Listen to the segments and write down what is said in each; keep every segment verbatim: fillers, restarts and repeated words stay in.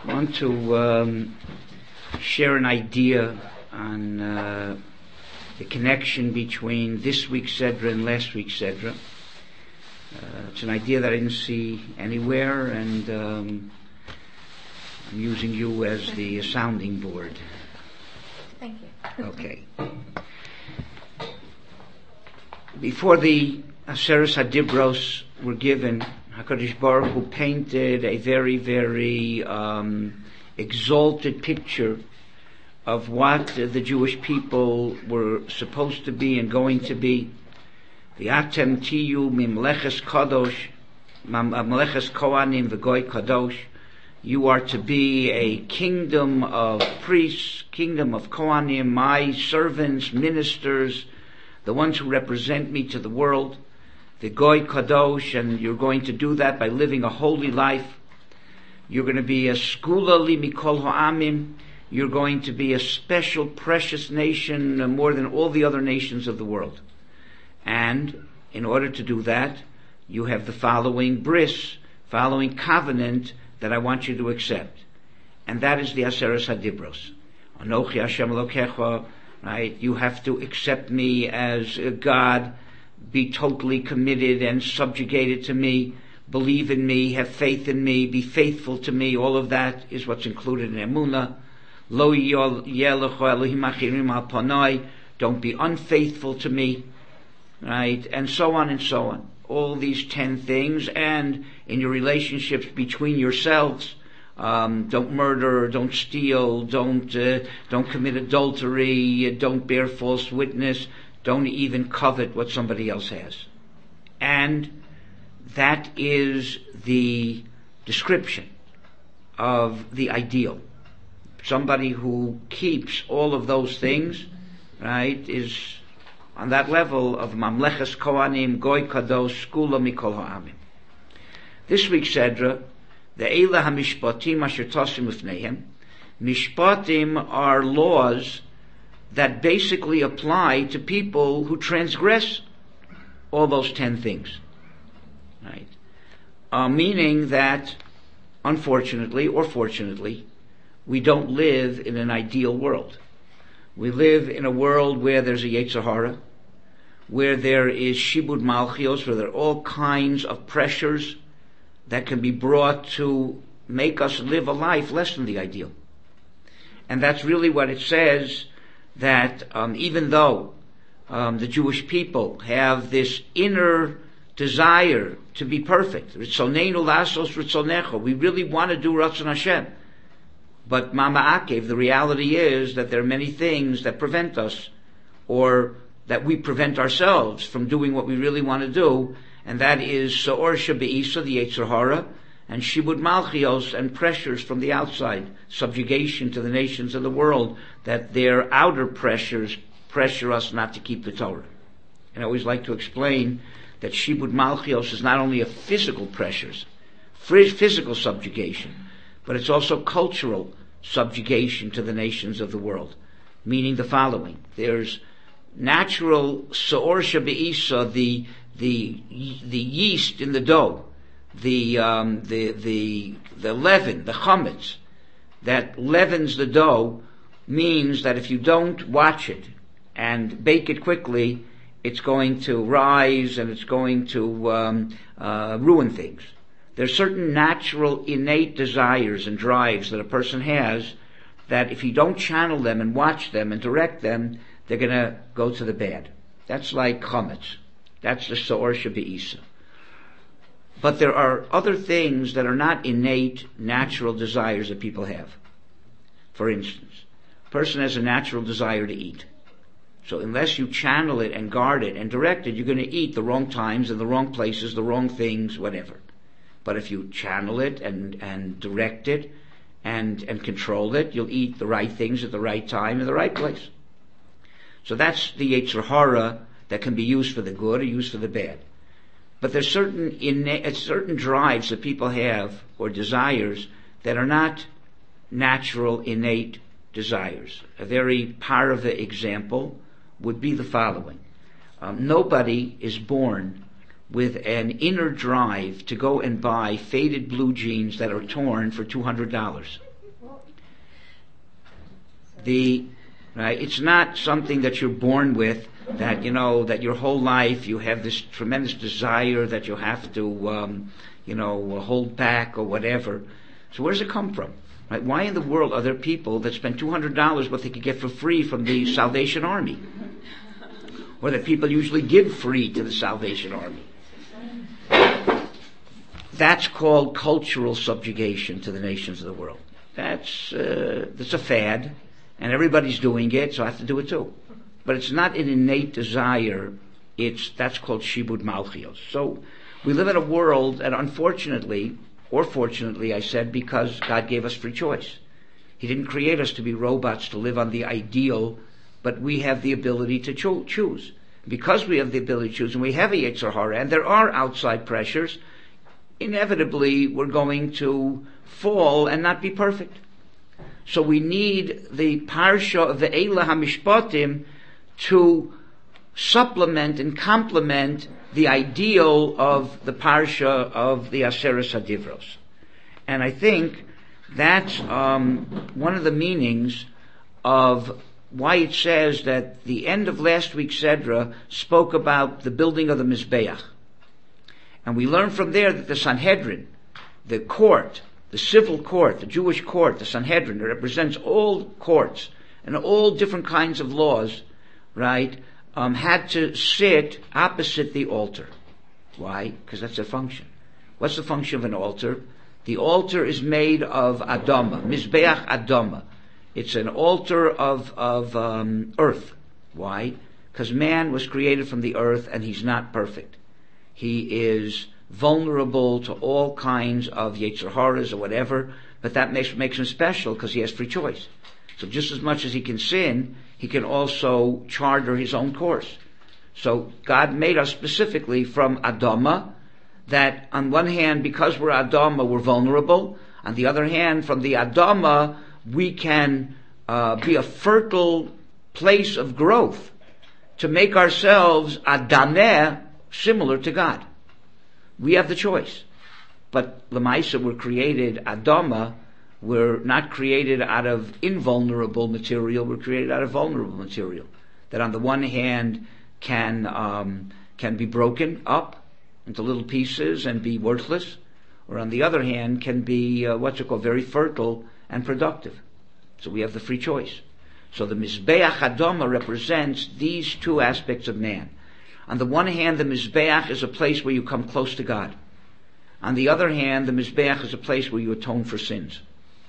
I want to um, share an idea on uh, the connection between this week's Sedra and last week's Sedra. Uh, it's an idea that I didn't see anywhere, and um, I'm using you as the sounding board. Thank you. Okay. Before the Aseres HaDibros were given, HaKadosh Baruch Hu painted a very, very um, exalted picture of what the Jewish people were supposed to be and going to be. V'atem tiyu mimleches kadosh, mimleches kohanim v'goy kadosh. You are to be a kingdom of priests, kingdom of kohanim, my servants, ministers, the ones who represent me to the world. The Goy Kadosh, and you're going to do that by living a holy life. You're going to be a skula li mikol ha'amim. You're going to be a special, precious nation, uh, more than all the other nations of the world. And in order to do that, you have the following bris, following covenant that I want you to accept. And that is the Aseres HaDibros. Anochi Hashem Elokecha, right? You have to accept me as a God, be totally committed and subjugated to me, believe in me, have faith in me, be faithful to me. All of that is what's included in Emunah. Lo yelecho Elohim achirim al panai. Don't be unfaithful to me, right? And so on and so on. All these ten things, and in your relationships between yourselves, um, don't murder, don't steal, don't uh, don't commit adultery, don't bear false witness. Don't even covet what somebody else has. And that is the description of the ideal. Somebody who keeps all of those things, right, is on that level of Mamleches Kohanim, Goy Kadosh, Skula Mikol Ha'amim. This week's Sedra, the Eila HaMishpatim Asher Tosim Ufneihem. Mishpatim are laws that basically apply to people who transgress all those ten things, right? Uh, meaning that, unfortunately or fortunately, we don't live in an ideal world. We live in a world where there's a Yetzer Hara, where there is Shibud Malchios, where there are all kinds of pressures that can be brought to make us live a life less than the ideal. And that's really what it says, that um, even though um, the Jewish people have this inner desire to be perfect, Ritzoneinu lasos ritzonecho, we really want to do Ratzon Hashem, but Mama Akev, the reality is that there are many things that prevent us, or that we prevent ourselves from doing what we really want to do, and that is Sa'or Shebe'isa, the Yetzer Hara, and Shibud Malchios, and pressures from the outside, subjugation to the nations of the world, that their outer pressures pressure us not to keep the Torah. And I always like to explain that Shibud Malchios is not only a physical pressures, physical subjugation, but it's also cultural subjugation to the nations of the world. Meaning the following: there's natural Sa'or Shebe'isa, the the the yeast in the dough, the um, the the the leaven, the chametz that leavens the dough, means that if you don't watch it and bake it quickly, it's going to rise and it's going to um, uh, ruin things. There's certain natural innate desires and drives that a person has that if you don't channel them and watch them and direct them, they're going to go to the bad. That's like chametz. That's the Sa'or Shebe'isa. But there are other things that are not innate, natural desires that people have. For instance, a person has a natural desire to eat. So unless you channel it and guard it and direct it, you're going to eat the wrong times and the wrong places, the wrong things, whatever. But if you channel it and, and direct it and, and control it, you'll eat the right things at the right time in the right place. So that's the Yetzer Hara that can be used for the good or used for the bad. But there's certain innate, certain drives that people have, or desires, that are not natural, innate desires. A very parva example would be the following. Um, nobody is born with an inner drive to go and buy faded blue jeans that are torn for two hundred dollars. The, right, it's not something that you're born with, that, you know, that your whole life you have this tremendous desire that you have to, um, you know, hold back or whatever. So where does it come from? Right? Why in the world are there people that spend two hundred dollars what they could get for free from the Salvation Army? Or that people usually give free to the Salvation Army? That's called cultural subjugation to the nations of the world. That's, uh, that's a fad, and everybody's doing it, so I have to do it too. But it's not an innate desire. It's, that's called shibud malchios. So, we live in a world, and unfortunately, or fortunately, I said, because God gave us free choice. He didn't create us to be robots to live on the ideal, but we have the ability to cho- choose. Because we have the ability to choose, and we have a Yetzer Hara, and there are outside pressures, inevitably we're going to fall and not be perfect. So we need the Parsha of the Eila HaMishpatim to supplement and complement the ideal of the Parsha of the Aseret HaDivros. And I think that's um, one of the meanings of why it says that the end of last week's Sedra spoke about the building of the Mizbeach. And we learn from there that the Sanhedrin, the court, the civil court, the Jewish court, the Sanhedrin, that represents all courts and all different kinds of laws, right, um, had to sit opposite the altar. Why? Because that's their function. What's the function of an altar? The altar is made of Adama, Mizbeach Adama. It's an altar of, of um, earth. Why? Because man was created from the earth and he's not perfect. He is vulnerable to all kinds of Yetzer Haras or whatever, but that makes, makes him special because he has free choice. So just as much as he can sin, he can also charter his own course. So God made us specifically from Adama, that on one hand, because we're Adama, we're vulnerable. On the other hand, from the Adama, we can uh, be a fertile place of growth to make ourselves Adameh, similar to God. We have the choice. But Lamaisa, we're created Adama, we're not created out of invulnerable material, we're created out of vulnerable material. That on the one hand can um, can be broken up into little pieces and be worthless, or on the other hand can be uh, what's it called, very fertile and productive. So we have the free choice. So the Mizbeach Adama represents these two aspects of man. On the one hand, the Mizbeach is a place where you come close to God. On the other hand, the Mizbeach is a place where you atone for sins.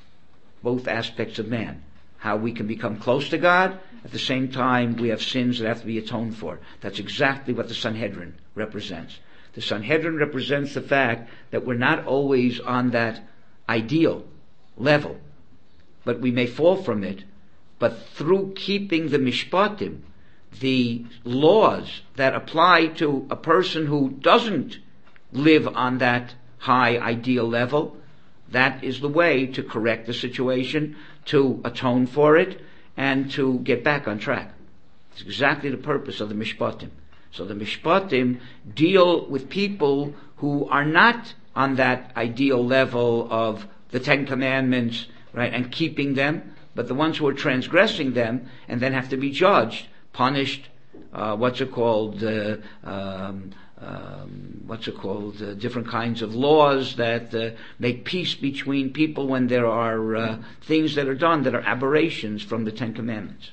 Both aspects of man. How we can become close to God, at the same time we have sins that have to be atoned for. That's exactly what the Sanhedrin represents. The Sanhedrin represents the fact that we're not always on that ideal level, but we may fall from it, but through keeping the Mishpatim, the laws that apply to a person who doesn't live on that high ideal level, that is the way to correct the situation, to atone for it, and to get back on track. It's exactly the purpose of the Mishpatim. So the Mishpatim deal with people who are not on that ideal level of the Ten Commandments, right, and keeping them, but the ones who are transgressing them and then have to be judged, punished, uh, what's it called, uh, um, um, what's it called, uh, different kinds of laws that uh, make peace between people when there are uh, things that are done that are aberrations from the Ten Commandments.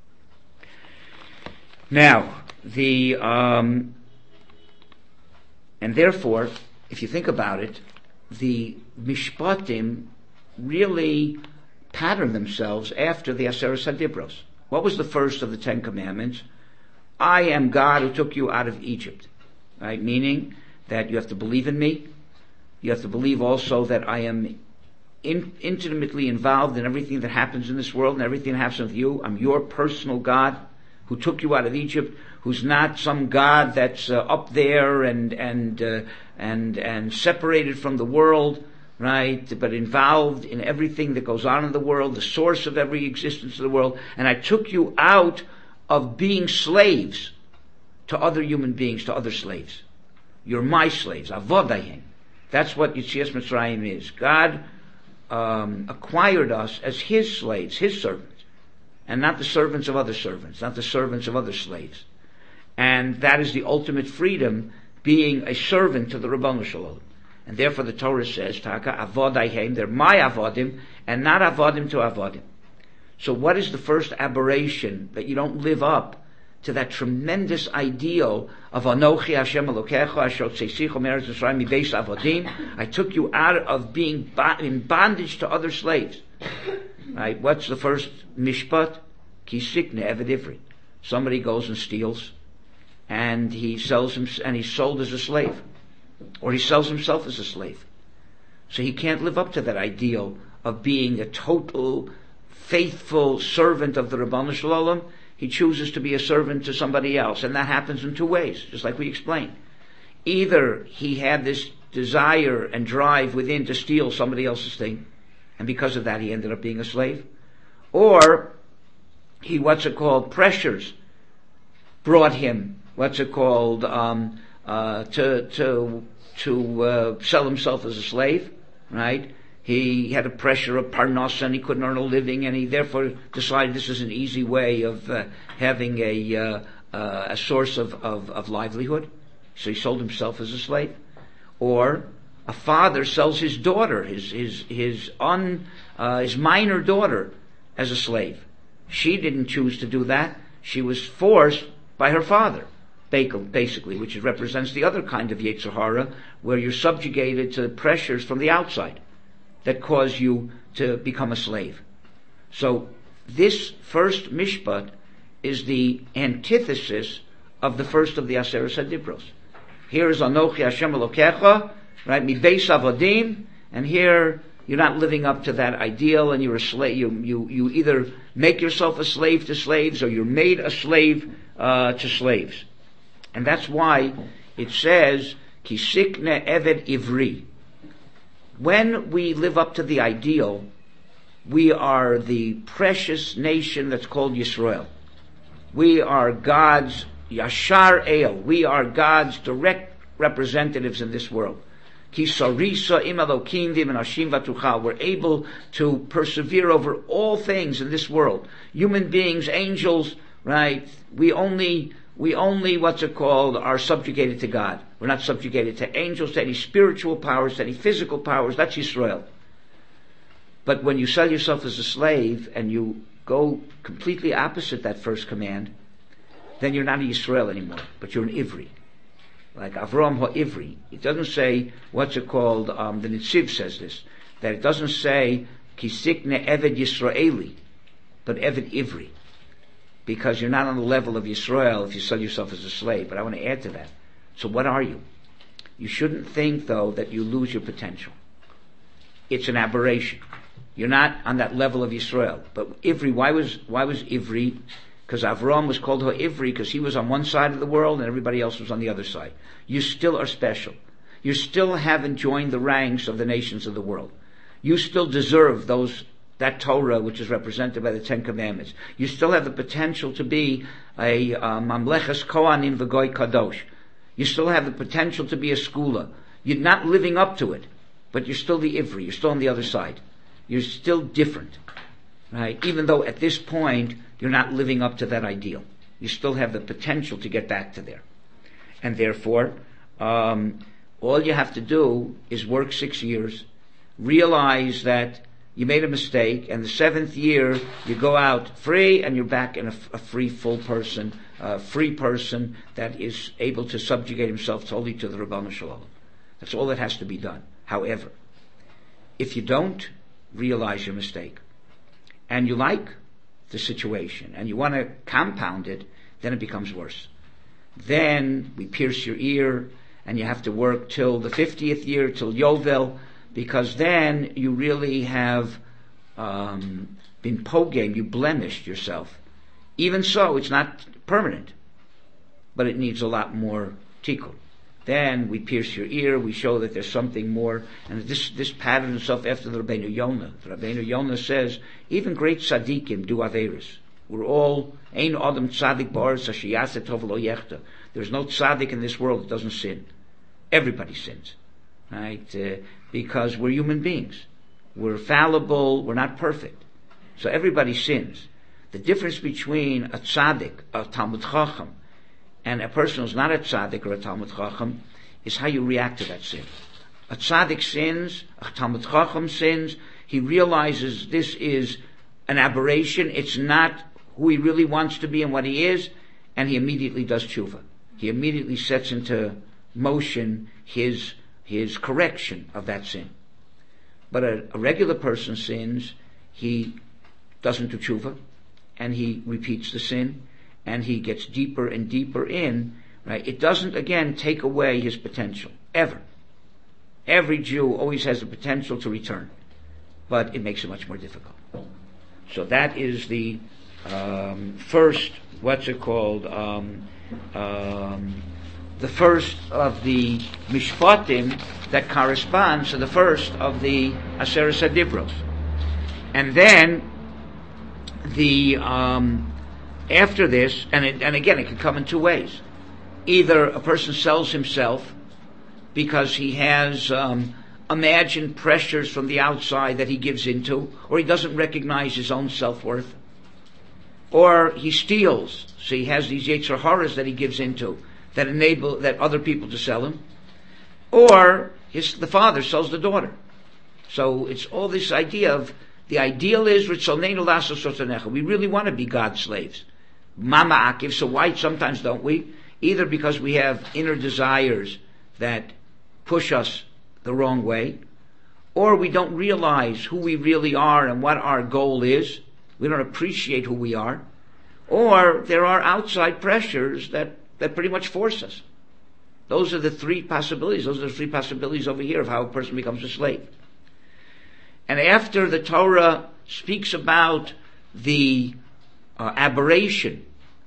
Now, the, um, and therefore, if you think about it, the Mishpatim really pattern themselves after the Aseret HaDibros. What was the first of the Ten Commandments? I am God who took you out of Egypt. Right? Meaning that you have to believe in me. You have to believe also that I am in, intimately involved in everything that happens in this world and everything that happens with you. I'm your personal God who took you out of Egypt, who's not some God that's uh, up there and and uh, and and separated from the world, right? But involved in everything that goes on in the world, the source of every existence of the world. And I took you out of being slaves to other human beings, to other slaves. You're my slaves, avodayim. That's what Yetzias Mitzrayim is. God um, acquired us as His slaves, His servants. and not the servants of other servants, not the servants of other slaves. And that is the ultimate freedom, being a servant to the Ribono Shel Olam. And therefore the Torah says, Taka, avodayhem, they're my avodim, and not avodim to avodim. So what is the first aberration? That you don't live up to that tremendous ideal of Anochi Hashem Elokecha Asher Tzeichicha Me'eretz Mitzrayim Mibeis Avodim. I took you out of being in bondage to other slaves. Right? What's the first mishpat? Ki sikne eved ivri. Somebody goes and steals, and he sells him, and he's sold as a slave, or he sells himself as a slave. So he can't live up to that ideal of being a total faithful servant of the Ribono Shel Olam. He chooses to be a servant to somebody else, and that happens in two ways, just like we explained. Either he had this desire and drive within to steal somebody else's thing, and because of that he ended up being a slave, or he, what's it called, pressures brought him, what's it called, um, uh, to to to uh, sell himself as a slave, right? He had a pressure of parnasa, and he couldn't earn a living, and he therefore decided this is an easy way of uh, having a uh, uh, a source of, of, of livelihood. So he sold himself as a slave. Or a father sells his daughter, his his his un uh, his minor daughter, as a slave. She didn't choose to do that. She was forced by her father, basically, which represents the other kind of Yetzer Hara, where you're subjugated to pressures from the outside that cause you to become a slave. So this first mishpat is the antithesis of the first of the Aseret HaDibros. Here is Anochi Hashem Elokecha, right? Mibeis Avodim, and here you're not living up to that ideal, and you're a slave. You you you either make yourself a slave to slaves, or you're made a slave uh, to slaves, and that's why it says Ki sikne eved ivri. When we live up to the ideal, we are the precious nation that's called Yisrael. We are God's Yashar El. We are God's direct representatives in this world. Ki sarisa im Elokim v'menashim v'tuchal. We're able to persevere over all things in this world. Human beings, angels, right? We only, we only, what's it called, are subjugated to God. We're not subjugated to angels, to any spiritual powers, to any physical powers. That's Yisrael. But when you sell yourself as a slave and you go completely opposite that first command, then you're not a Yisrael anymore, but you're an Ivri. Like Avram HaIvri. It doesn't say, what's it called, um, the Nitziv says this, that it doesn't say, Ki sikne Eved Yisraeli, but Eved Ivri. Because you're not on the level of Yisrael if you sell yourself as a slave. But I want to add to that. So what are you? You shouldn't think, though, that you lose your potential. It's an aberration. You're not on that level of Yisrael. But Ivri, why was, why was Ivri? Because Avram was called Ha'ivri because he was on one side of the world and everybody else was on the other side. You still are special. You still haven't joined the ranks of the nations of the world. You still deserve those, that Torah which is represented by the Ten Commandments. You still have the potential to be a uh, Mamleches Kohanim V'Goy Kadosh. You still have the potential to be a skula. You're not living up to it, but you're still the Ivri. You're still on the other side. You're still different, right? Even though at this point you're not living up to that ideal. You still have the potential to get back to there. And therefore, um, all you have to do is work six years, realize that you made a mistake, and the seventh year you go out free and you're back in a, a free, full person, a free person that is able to subjugate himself totally to the Ribono Shel Olam. That's all that has to be done. However, if you don't realize your mistake, and you like the situation, and you want to compound it, then it becomes worse. Then we pierce your ear, and you have to work till the fiftieth year, till Yovel, because then you really have um, been pogame, you blemished yourself. Even so, it's not permanent, but it needs a lot more tikkun. Then we pierce your ear, we show that there's something more, and this this patterns itself after the Rabbeinu Yonah. The Rabbeinu Yonah says, even great tzaddikim do averis. We're all, ein adam tzaddik ba'aretz asher yaseh tov v'lo yechta. There's no tzaddik in this world that doesn't sin. Everybody sins, right? Uh, because we're human beings. We're fallible, we're not perfect. So everybody sins. The difference between a tzaddik, a Talmud Chacham, and a person who's not a tzaddik or a Talmud Chacham is how you react to that sin. A tzaddik sins, a Talmud Chacham sins, he realizes this is an aberration, it's not who he really wants to be and what he is, and he immediately does tshuva. He immediately sets into motion his his correction of that sin. But a, a regular person sins, he doesn't do tshuva, and he repeats the sin, and he gets deeper and deeper in, right? It doesn't, again, take away his potential, ever. Every Jew always has the potential to return, but it makes it much more difficult. So that is the um, first, what's it called, um, um, the first of the mishpatim that corresponds to the first of the Aseret HaDibros. And then the um, after this, and it, and again, it can come in two ways. Either a person sells himself because he has um, imagined pressures from the outside that he gives into, or he doesn't recognize his own self-worth, or he steals, so he has these yetzer haras that he gives into that enable that other people to sell him, or his the father sells the daughter. So it's all this idea of the ideal is ritzonenu la'asos rotzonecha. We really want to be God's slaves. Mama akiv. So why sometimes don't we? Either because we have inner desires that push us the wrong way, or we don't realize who we really are and what our goal is. We don't appreciate who we are, or there are outside pressures that, that pretty much force us. Those are the three possibilities. Those are the three possibilities over here of how a person becomes a slave. And after the Torah speaks about the uh, aberration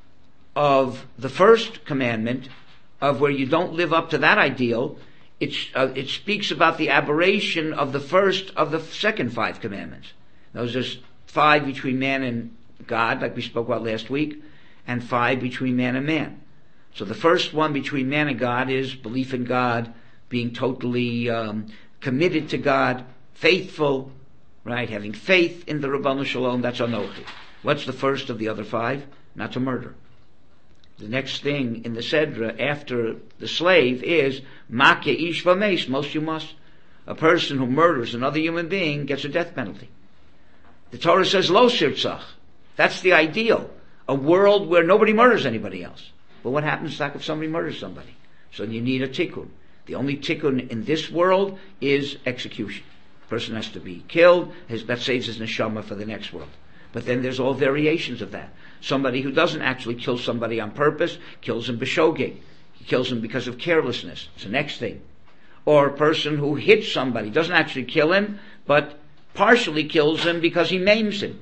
of the first commandment, of where you don't live up to that ideal, it, uh, it speaks about the aberration of the first of the second five commandments. Those are five between man and God, like we spoke about last week, and five between man and man. So the first one between man and God is belief in God, being totally um, committed to God, faithful, right? Having faith in the Rabbanu Shalom, that's Anochi. What's the first of the other five? Not to murder. The next thing in the Sedra after the slave is Make ish v'meis, most you must. A person who murders another human being gets a death penalty. The Torah says Lo sirtzach. That's the ideal. A world where nobody murders anybody else. But what happens like if somebody murders somebody? So you need a tikkun. The only tikkun in this world is execution. A person has to be killed. His, that saves his neshama for the next world. But then there's all variations of that. Somebody who doesn't actually kill somebody on purpose kills him b'shogeg. He kills him because of carelessness. It's the next thing. Or a person who hits somebody, doesn't actually kill him, but partially kills him because he maims him.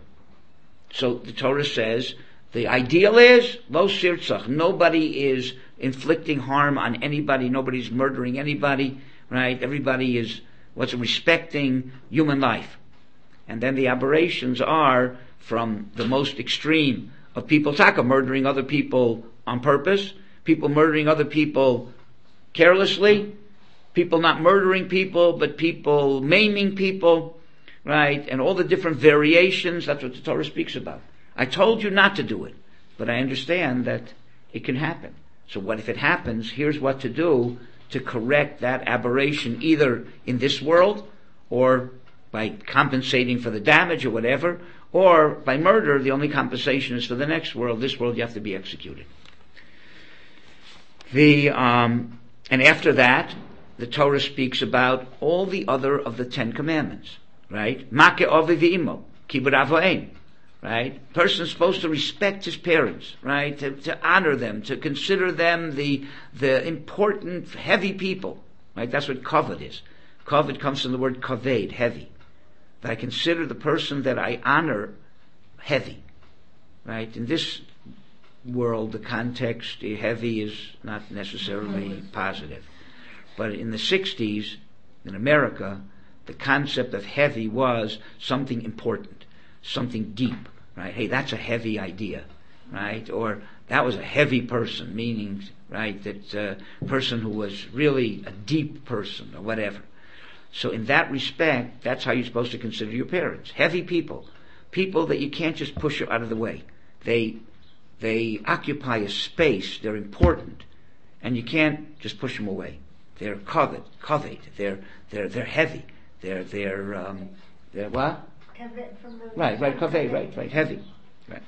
So the Torah says the ideal is lo sirtzach. Nobody is inflicting harm on anybody. Nobody's murdering anybody. Right? Everybody is what's respecting human life. And then the aberrations are from the most extreme of people taka murdering other people on purpose, people murdering other people carelessly, people not murdering people, but people maiming people, right? And all the different variations, that's what the Torah speaks about. I told you not to do it, but I understand that it can happen. So what if it happens? Here's what to do to correct that aberration, either in this world, or by compensating for the damage or whatever, or by murder, the only compensation is for the next world. This world you have to be executed. The um, and after that, the Torah speaks about all the other of the Ten Commandments, right? Make avi v'imo, kibud avoim, right? Person is supposed to respect his parents, right? To, to honor them, to consider them the the important, heavy people, right? That's what kavod is. Kavod comes from the word kaved, heavy. That I consider the person that I honor heavy, right? In this world, the context, heavy is not necessarily positive. But in the sixties, in America, the concept of heavy was something important, something deep, right? Hey, that's a heavy idea, right? Or that was a heavy person, meaning, right, that uh, person who was really a deep person or whatever. So in that respect, that's how you're supposed to consider your parents. Heavy people. People that you can't just push out of the way. They, they occupy a space, they're important, and you can't just push them away. They're covet, covet, they're, they're, they're heavy, they're, they're, um, they're what? Covet from the Right, right, covet, right, right, heavy, right.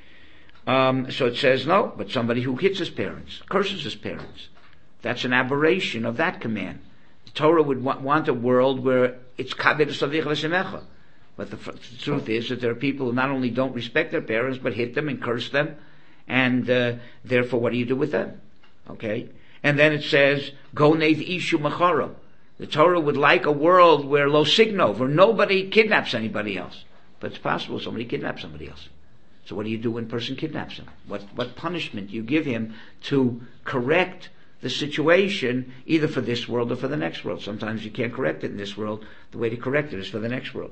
Um, so it says, no, but somebody who hits his parents, curses his parents, that's an aberration of that command. The Torah would wa- want a world where it's kaved savich l'semecha. But the, f- the truth is that there are people who not only don't respect their parents, but hit them and curse them, and uh, therefore what do you do with them? Okay? And then it says, go neith ishu machara. The Torah would like a world where lo signov, where nobody kidnaps anybody else. But it's possible somebody kidnaps somebody else. So what do you do when a person kidnaps him? What, what punishment do you give him to correct the situation, either for this world or for the next world? Sometimes you can't correct it in this world. The way to correct it is for the next world.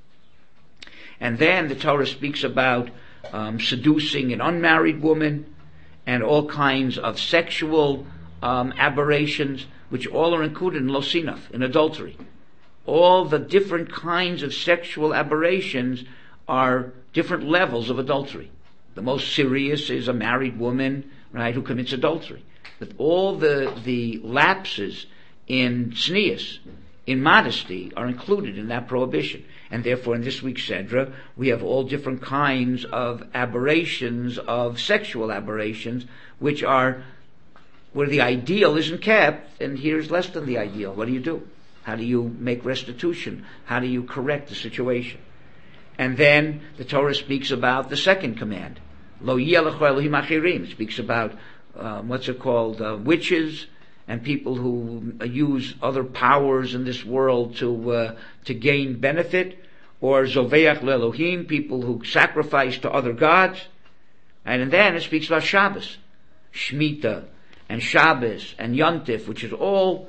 And then the Torah speaks about um, seducing an unmarried woman and all kinds of sexual um, aberrations, which all are included in losinaf, in adultery. All the different kinds of sexual aberrations are different levels of adultery. The most serious is a married woman, right, who commits adultery. But all the the lapses in tznius, in modesty, are included in that prohibition. And therefore in this week's Sedra, we have all different kinds of aberrations, of sexual aberrations, which are where the ideal isn't kept, and here's less than the ideal. What do you do? How do you make restitution? How do you correct the situation? And then the Torah speaks about the second command. Lo yeh lecha Elohim achirim. It speaks about, um, what's it called, uh, witches, and people who uh, use other powers in this world to uh, to gain benefit, or zoveach leElohim, people who sacrifice to other gods. And then it speaks about Shabbos, Shemitah, and Shabbos, and Yontif, which is all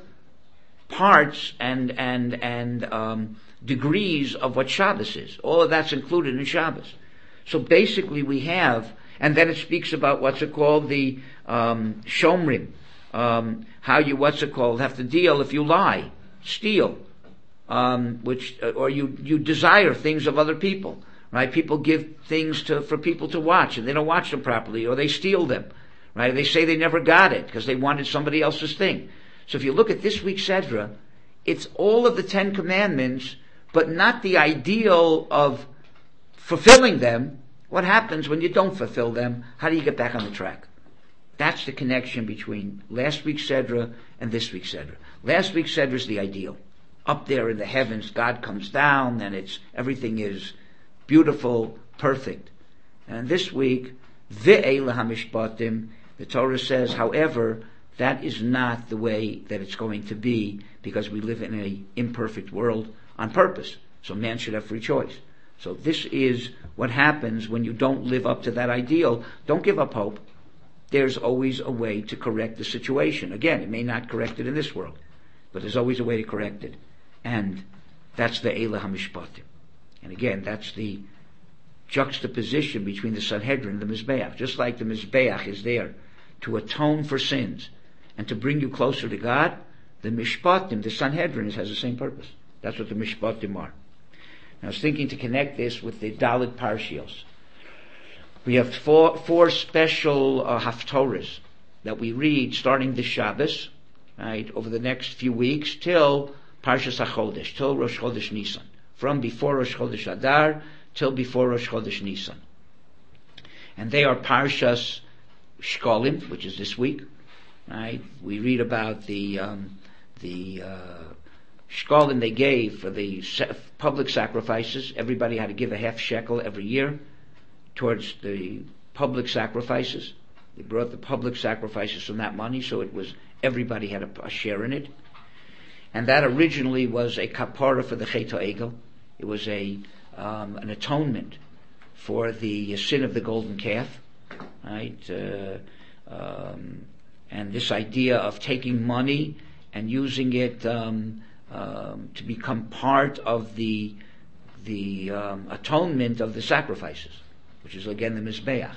parts and and and um, degrees of what Shabbos is. All of that's included in Shabbos. So basically we have, and then it speaks about what's it called, the um, Shomrim, um, how you, what's it called, have to deal if you lie, steal, um, which, or you, you desire things of other people, right? People give things to, for people to watch, and they don't watch them properly, or they steal them, right? They say they never got it, because they wanted somebody else's thing. So if you look at this week's Sedra, it's all of the Ten Commandments, but not the ideal of fulfilling them. What happens when you don't fulfill them? How do you get back on the track? That's the connection between last week's Sedra and this week's Sedra. Last week's Sedra is the ideal. Up there in the heavens, God comes down, and it's everything is beautiful, perfect. And this week, Ve'ela hamishpatim, the Torah says, however, that is not the way that it's going to be, because we live in an imperfect world on purpose. So man should have free choice. So this is what happens when you don't live up to that ideal. Don't give up hope. There's always a way to correct the situation. Again, it may not correct it in this world, but there's always a way to correct it. And that's the Eila HaMishpatim. And again, that's the juxtaposition between the Sanhedrin and the Mizbeach. Just like the Mizbeach is there to atone for sins and to bring you closer to God, the Mishpatim, the Sanhedrin, has the same purpose. That's what the Mishpatim are. Now I was thinking to connect this with the Dalit Parshios. We have four, four special uh, Haftorahs that we read starting this Shabbos, right, over the next few weeks till Parshas HaChodesh, till Rosh Chodesh Nisan. From before Rosh Chodesh Adar till before Rosh Chodesh Nisan. And they are Parshas Shkolim, which is this week, right? We read about the um, the uh, Shkolim they gave for the public sacrifices. Everybody had to give a half shekel every year towards the public sacrifices. They brought the public sacrifices from that money, so it was everybody had a, a share in it. And that originally was a kapara for the Chet HaEgel. It was a um, an atonement for the sin of the golden calf, right? Uh, um, and this idea of taking money and using it um, um, to become part of the the um, atonement of the sacrifices, which is again the Mizbeach.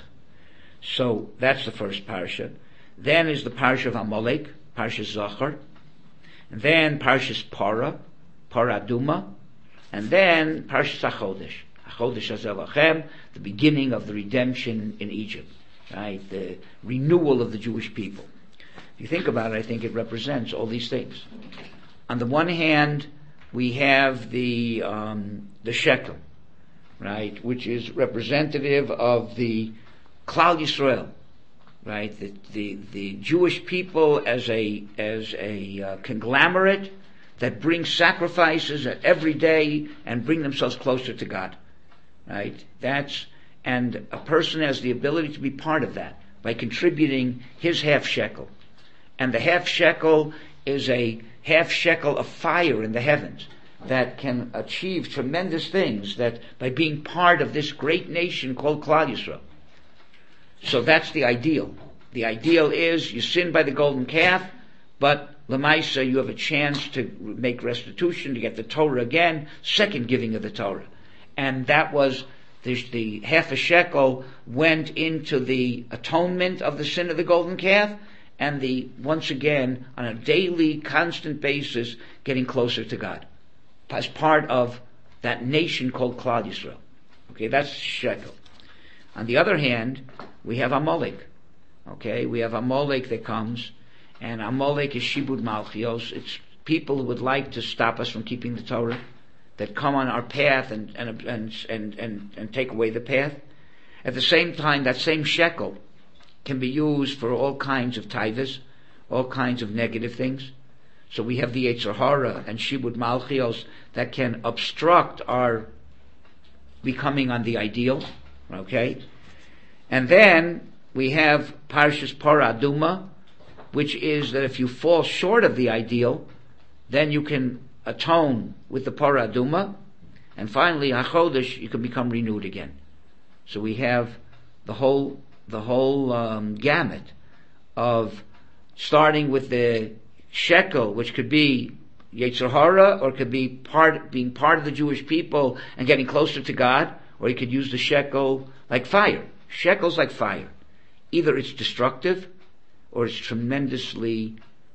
So that's the first parsha. Then is the parsha of Amalek, parsha Zachar. And then Parshas Para, Para Duma, and then Parshas HaChodesh, Chodesh Hazeh Lachem, the beginning of the redemption in Egypt, right? The renewal of the Jewish people. If you think about it, I think it represents all these things. On the one hand, we have the um, the shekel, right, which is representative of the Klal Yisrael, right, the the, the Jewish people as a as a uh, conglomerate that bring sacrifices every day and bring themselves closer to God, right? That's and a person has the ability to be part of that by contributing his half shekel, and the half shekel is a half shekel of fire in the heavens that can achieve tremendous things that by being part of this great nation called Klal Yisrael. So that's the ideal. The ideal is you sin by the golden calf, but Lamaisa, you have a chance to make restitution, to get the Torah again, second giving of the Torah. And that was the, the half a shekel went into the atonement of the sin of the golden calf, and the, once again, on a daily, constant basis, getting closer to God. As part of that nation called Klal Yisrael. Okay, that's shekel. On the other hand, we have Amalek. Okay, we have Amalek that comes, and Amalek is Shibud Malchios. It's people who would like to stop us from keeping the Torah, that come on our path and and and and and, and take away the path. At the same time, that same shekel can be used for all kinds of tithas, all kinds of negative things. So we have the Yetzer Hara and Shibud Malchios that can obstruct our becoming on the ideal, okay? And then we have Parshas Parah Aduma, which is that if you fall short of the ideal, then you can atone with the Parah Aduma, and finally, HaChodesh, you can become renewed again. So we have the whole the whole um, gamut of starting with the shekel, which could be Yetzer Hara, or could be part being part of the Jewish people and getting closer to God, or you could use the shekel like fire. Shekel's like fire. Either it's destructive, or it's tremendously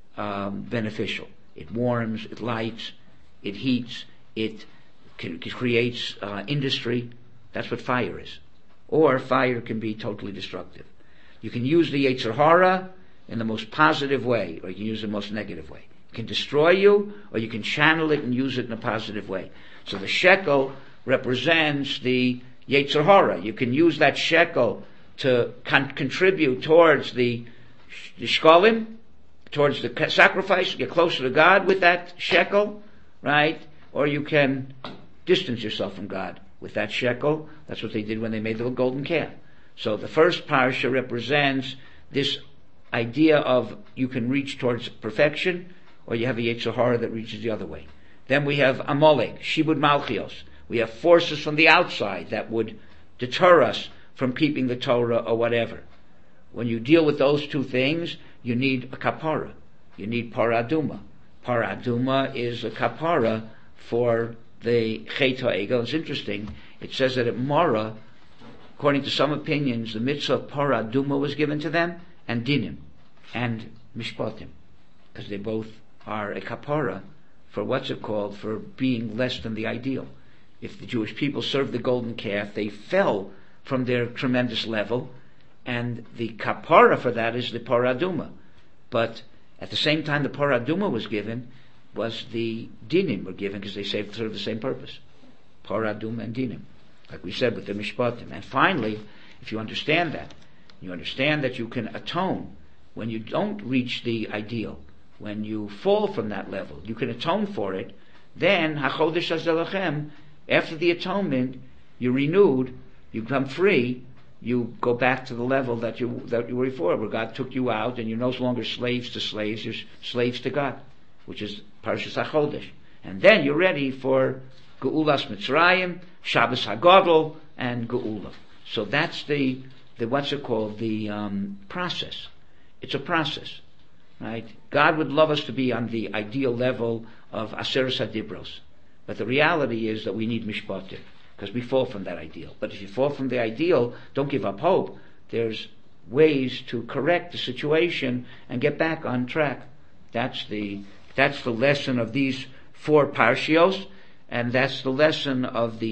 um, beneficial. It warms, it lights, it heats, it, c- it creates uh, industry. That's what fire is. Or fire can be totally destructive. You can use the Yetzer Hara in the most positive way, or you can use it in the most negative way. It can destroy you, or you can channel it and use it in a positive way. So the shekel represents the Yetzer Hara. You can use that shekel to con- contribute towards the, the shkolim, towards the sacrifice, get closer to God with that shekel, right? Or you can distance yourself from God with that shekel. That's what they did when they made the golden calf. So the first parsha represents this idea of you can reach towards perfection, or you have a Yetzer Hara that reaches the other way. Then we have Amalek, Shibud Malchios. We have forces from the outside that would deter us from keeping the Torah or whatever. When you deal with those two things, you need a kapara. You need Parah Aduma. Parah Aduma is a kapara for the Chet HaEgel. It's interesting. It says that at Mara, according to some opinions, the mitzvah of Parah Aduma was given to them, and Dinim, and Mishpatim, because they both are a kapara for what's it called, for being less than the ideal. If the Jewish people served the golden calf, they fell from their tremendous level, and the kapara for that is the Parah Aduma. But at the same time the Parah Aduma was given, was the Dinim were given, because they served the same purpose. Parah Aduma and Dinim, like we said with the Mishpatim. And finally, if you understand that, you understand that you can atone when you don't reach the ideal, when you fall from that level, you can atone for it. Then HaChodesh Hazeh Lachem, after the atonement, you're renewed, you become free, you go back to the level that you that you were before, where God took you out, and you're no longer slaves to slaves, you're slaves to God, which is Parshas HaChodesh. And then you're ready for Geulas Mitzrayim, Shabbos HaGadol, and Geula. So that's the the what's it called, the um, process. It's a process, right? God would love us to be on the ideal level of Aseres HaDibros, but the reality is that we need Mishpatim, because we fall from that ideal. But if you fall from the ideal, don't give up hope. There's ways to correct the situation and get back on track. That's the that's the lesson of these four parshios, and that's the lesson of the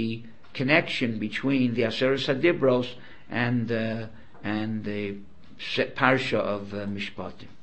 connection between the Aseret HaDibros and uh, and the parsha of uh, Mishpatim.